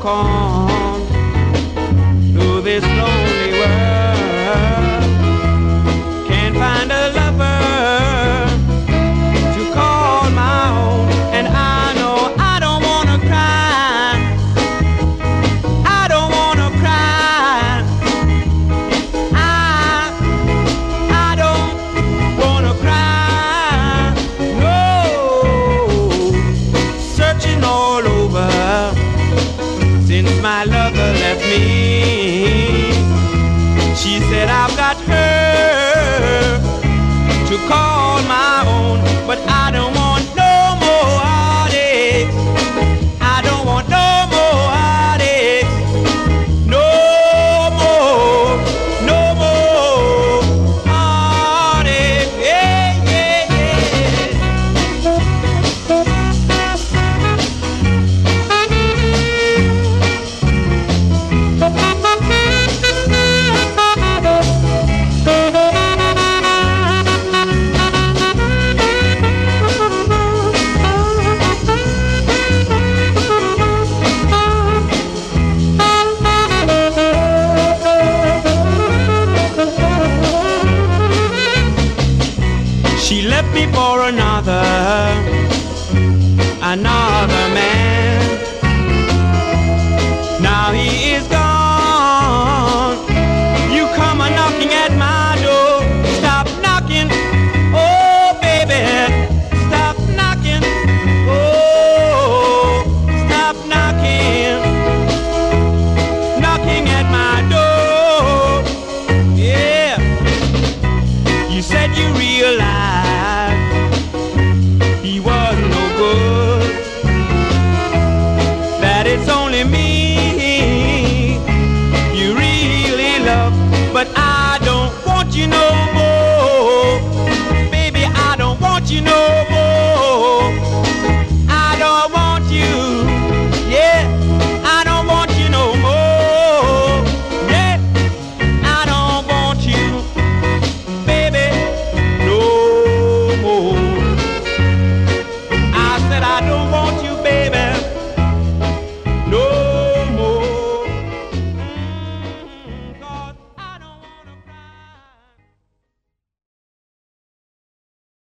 walk on through this lonely world. Can't find a lover to call my own, and I know I don't wanna cry. I don't wanna cry. I don't wanna cry. No, searching all over since my lover left me. She said I've got her to call my own, but I don't want no more heartaches. I don't want no more heartaches. No more, no more heartaches. Yeah, yeah, yeah. She left me for another.